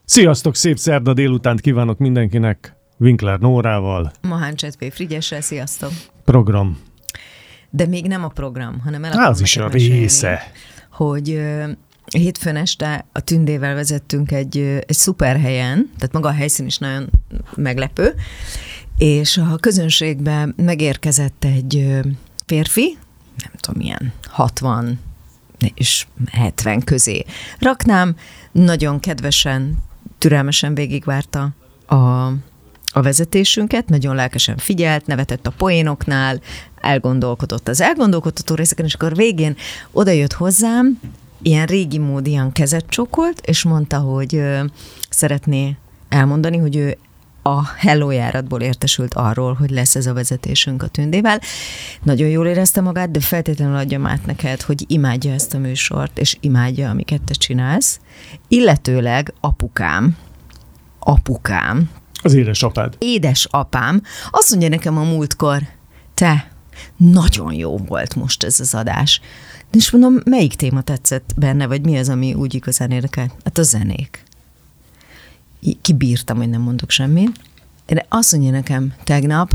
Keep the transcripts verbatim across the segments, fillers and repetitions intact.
Sziasztok, szép szerda délutánt kívánok mindenkinek, Winkler Nórával. Mahán Csetvé Frigyessel, sziasztok. Program. De még nem a program, hanem el akarom Az is a része. Hogy uh, hétfőn este a Tündével vezettünk egy, uh, egy szuper helyen, tehát maga a helyszín is nagyon meglepő, és a közönségben megérkezett egy uh, férfi, nem tudom milyen, hatvan és hetven közé raknám, nagyon kedvesen, türelmesen végigvárta a, a vezetésünket, nagyon lelkesen figyelt, nevetett a poénoknál, elgondolkodott az elgondolkodtató részeken, és akkor végén odajött hozzám, ilyen régi mód, ilyen kezet csókolt, és mondta, hogy ö, szeretné elmondani, hogy ő a Hello járatból értesült arról, hogy lesz ez a vezetésünk a Tündével. Nagyon jól érezte magát, de feltétlenül adjam át neked, hogy imádja ezt a műsort, és imádja, amiket te csinálsz. Illetőleg apukám, apukám, az édesapád. Édesapám azt mondja nekem a múltkor, te, nagyon jó volt most ez az adás. De és mondom, melyik téma tetszett benne, vagy mi az, ami úgy igazán érdekelt? Hát a zenék. Kibírtam, hogy nem mondok semmit. De azt mondja nekem tegnap,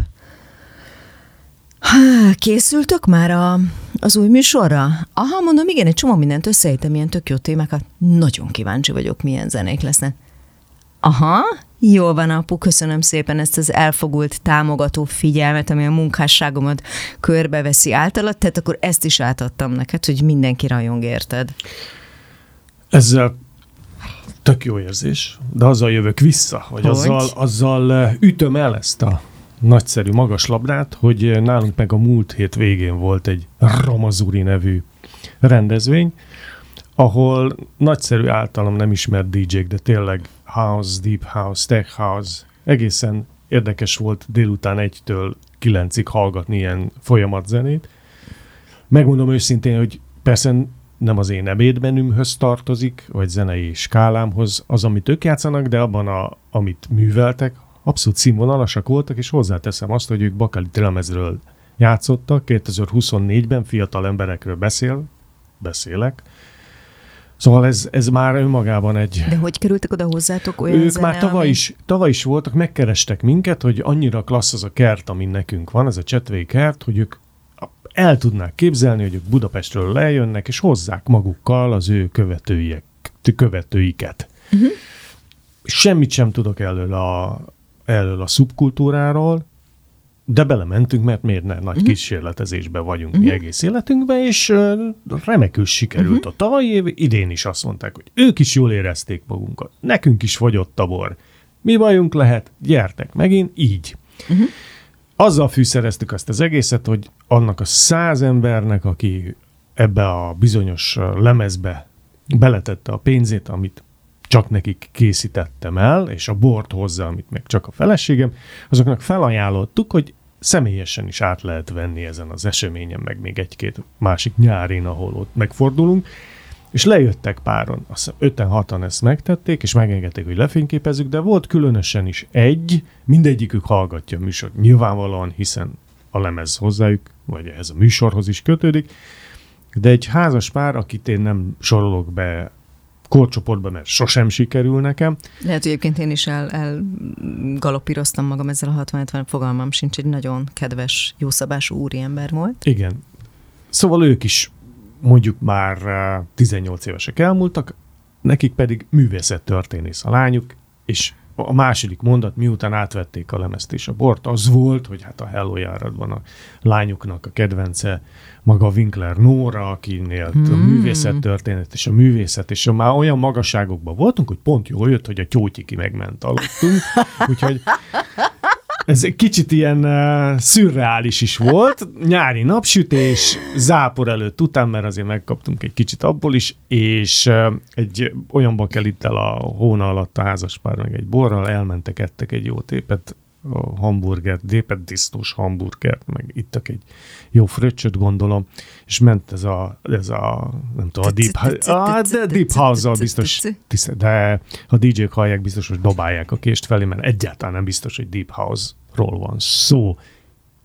készültök már a, az új műsorra? Aha, mondom, igen, egy csomó mindent összeértem, ilyen tök jó témákat. Nagyon kíváncsi vagyok, milyen zenék lesznek. Aha, jól van, apu, köszönöm szépen ezt az elfogult, támogató figyelmet, ami a munkásságomat körbeveszi általad, tehát akkor ezt is átadtam neked, hogy mindenki rajong, érted. Ezzel tök jó érzés, de azzal jövök vissza, hogy, hogy? Azzal, azzal ütöm el ezt a nagyszerű magaslabdát, hogy nálunk meg a múlt hét végén volt egy Ramazuri nevű rendezvény, ahol nagyszerű általam nem ismert dé jék, de tényleg house, deep house, tech house, egészen érdekes volt délután egytől kilencig hallgatni ilyen folyamatzenét. Megmondom őszintén, hogy persze nem az én ebédmenümhöz tartozik, vagy zenei skálámhoz az, amit ők játszanak, de abban, a, amit műveltek, abszolút színvonalasak voltak, és hozzáteszem azt, hogy ők Bakelit lemezről játszottak, kétezer-huszonnégyben fiatal emberekről beszél, beszélek. Szóval ez, ez már önmagában egy... De hogy kerültek oda hozzátok olyan Ők zene, már tavaly, ami... is, tavaly is voltak, megkerestek minket, hogy annyira klassz az a kert, ami nekünk van, ez a Csetvei kert, hogy ők el tudnák képzelni, hogy ők Budapestről lejönnek, és hozzák magukkal az ő követőiek, követőiket. Uh-huh. Semmit sem tudok elől a, elől a szubkultúráról, de belementünk, mert miért ne? Nagy uh-huh. kísérletezésben vagyunk uh-huh. mi egész életünkben, és uh, remekül sikerült uh-huh. a tavalyi év, idén is azt mondták, hogy ők is jól érezték magunkat. Nekünk is fogyott a bor. Mi bajunk lehet? Gyertek megint, így. Uh-huh. Azzal fűszereztük azt az egészet, hogy annak a száz embernek, aki ebbe a bizonyos lemezbe beletette a pénzét, amit csak nekik készítettem el, és a bort hozzá, amit meg csak a feleségem, azoknak felajánlottuk, hogy személyesen is át lehet venni ezen az eseményen, meg még egy-két másik nyárin, ahol ott megfordulunk, és lejöttek páron, azt hiszem öten-hatan ezt megtették, és megengedték, hogy lefényképezzük, de volt különösen is egy, mindegyikük hallgatja a műsort, nyilvánvalóan, hiszen a lemez hozzájuk, vagy ez a műsorhoz is kötődik, de egy házas pár, akit én nem sorolok be korcsoportba, mert sosem sikerül nekem. Lehet, hogy egyébként én is el, elgalopíroztam magam ezzel a hatvan-hetven, fogalmam sincs, egy nagyon kedves, jószabású úriember volt. Igen. Szóval ők is mondjuk már tizennyolc évesek elmúltak, nekik pedig művészettörténész a lányuk, és a második mondat, miután átvették a lemezt és a bort, az volt, hogy hát a Hello járatban a lányuknak a kedvence maga Winkler Nóra, akinél hmm. a művészettörténet és a művészet, és már olyan magasságokban voltunk, hogy pont jól jött, hogy a Tyótyiki megment aludtunk, úgyhogy ez egy kicsit ilyen uh, szürreális is volt, nyári napsütés, zápor előtt után, mert azért megkaptunk egy kicsit abból is, és uh, egy olyan bakelittel a hóna alatt a házaspár, meg egy borral elmentek, ettek egy jó tépet, a hamburgert, dépet disznós hamburgert, meg ittak egy jó fröccsöt, gondolom, és ment ez a, ez a nem tudom, a deep, a deep house-zal biztos, de a dé jék hallják, biztos, hogy dobálják a kést felé, mert egyáltalán nem biztos, hogy deep house-ról van szó.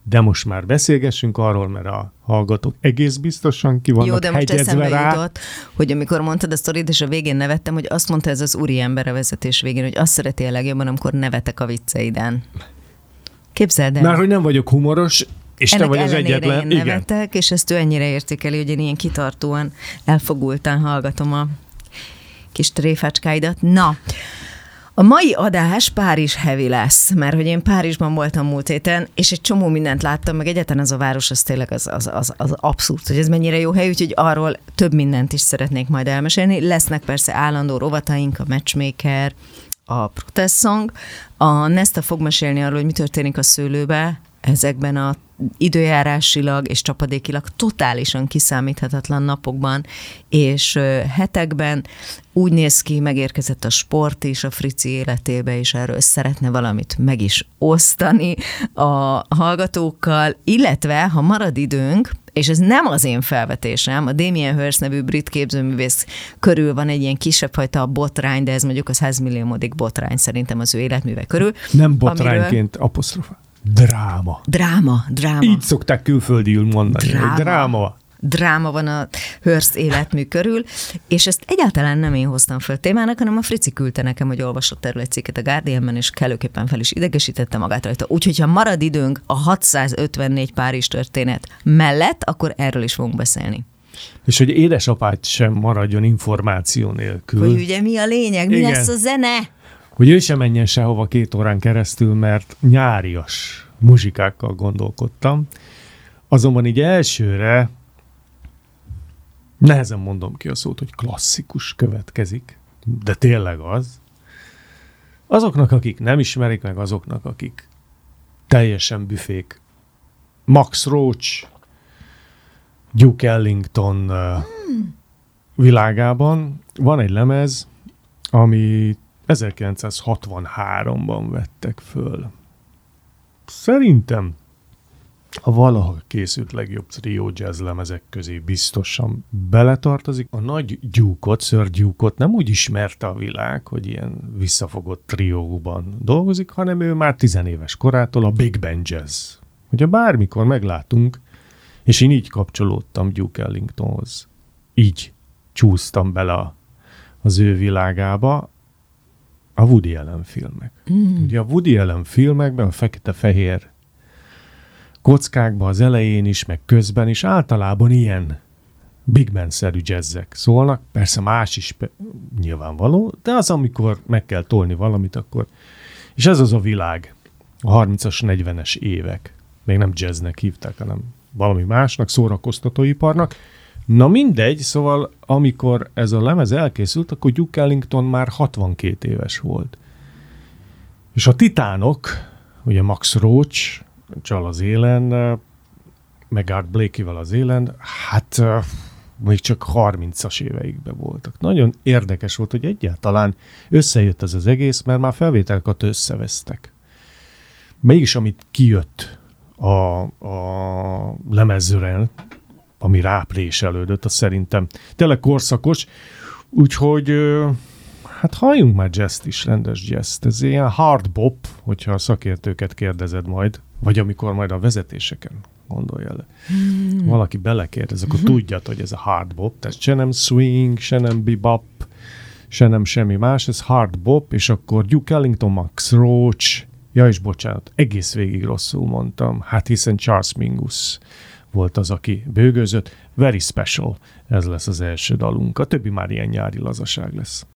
De most már beszélgessünk arról, mert a hallgatók egész biztosan ki vannak Jó, de most eszembe rá. jutott, hogy amikor mondtad a sztorit, és a végén nevettem, hogy azt mondta ez az úri ember a vezetés végén, hogy azt szereti a legjobban, amikor nevetek a vicceiden. Képzeld el. Már hogy nem vagyok humoros, és ennek te vagy az egyetlen. Én nevetek, igen. És ezt ő ennyire értékeli, hogy én ilyen kitartóan, elfogultan hallgatom a kis tréfácskáidat. Na, a mai adás Párizs heavy lesz, mert hogy én Párizsban voltam múlt héten, és egy csomó mindent láttam, meg egyáltalán az a város, az tényleg az, az, az, az abszurd, hogy ez mennyire jó hely, úgyhogy arról több mindent is szeretnék majd elmesélni. Lesznek persze állandó rovataink, a Matchmaker, a Protest Song. A Nesta fog mesélni arról, hogy mi történik a szőlőbe ezekben a időjárásilag és csapadékilag totálisan kiszámíthatatlan napokban és hetekben. Úgy néz ki, megérkezett a sport is a Frici életébe, és erről szeretne valamit meg is osztani a hallgatókkal, illetve, ha marad időnk, és ez nem az én felvetésem, a Damien Hirst nevű brit képzőművész körül van egy ilyen kisebb fajta botrány, de ez mondjuk az százmilliómodik botrány szerintem az ő életműve körül. Nem botrányként, amiről... apostrofa. Dráma. Dráma, dráma. Így szokták külföldiül mondani. Dráma. Dráma. Dráma van a Hearst életmű körül, és ezt egyáltalán nem én hoztam föl témának, hanem a Frici küldte nekem, hogy olvasott erről egy cikket a Guardianben, és kellőképpen fel is idegesítette magát rajta. Úgyhogy ha marad időnk a hatszázötvennégy Párizs történet mellett, akkor erről is fogunk beszélni. És hogy édesapád sem maradjon információ nélkül. Hogy ugye mi a lényeg, mi Igen. lesz a zene? Hogy ő sem menjen sehova két órán keresztül, mert nyárias muzsikákkal gondolkodtam. Azonban így elsőre nehezen mondom ki a szót, hogy klasszikus következik, de tényleg az. Azoknak, akik nem ismerik, meg azoknak, akik teljesen büfék. Max Roach, Duke Ellington hmm. világában van egy lemez, ami ezerkilencszázhatvanháromban vettek föl. Szerintem a valaha készült legjobb trió jazz lemezek közé biztosan beletartozik. A nagy Duke-ot, Sir Duke-ot nem úgy ismerte a világ, hogy ilyen visszafogott trióban dolgozik, hanem ő már tizenéves korától a Big Band Jazz. Ugye bármikor meglátunk, és én így kapcsolódtam Duke Ellingtonhoz. Így csúsztam bele az ő világába, a Woody Allen filmek. Mm. Ugye a Woody Allen filmekben a fekete-fehér kockákban az elején is, meg közben is általában ilyen big band-szerű jazzek szólnak. Persze más is pe- nyilvánvaló, de az, amikor meg kell tolni valamit, akkor... És ez az a világ, a harmincas, negyvenes évek. Még nem jazznek hívták, hanem valami másnak, szórakoztatóiparnak. Na mindegy, szóval amikor ez a lemez elkészült, akkor Duke Ellington már hatvankét éves volt. És a titánok, ugye Max Roach, csal az élen, meg Art Blakey-vel az élen, hát uh, még csak harmincas éveikben voltak. Nagyon érdekes volt, hogy egyáltalán összejött ez az egész, mert már felvételeket összevesztek. Mégis amit kijött a, a lemezről, ami rápréselődött, az szerintem tényleg korszakos, úgyhogy hát halljunk már jazzt is, rendes jazzt. Ez ilyen hard bop, hogyha a szakértőket kérdezed majd, vagy amikor majd a vezetéseken gondolja le. Hmm. Valaki belekérdez, akkor hmm. tudjad, hogy ez a hard bop, tehát se nem swing, se nem bebop, se nem semmi más, ez hard bop, és akkor Duke Ellington, Max Roach, ja és bocsánat, egész végig rosszul mondtam, hát hiszen Charles Mingus volt az, aki bőgőzött. Very special, ez lesz az első dalunk. A többi már ilyen nyári lazaság lesz.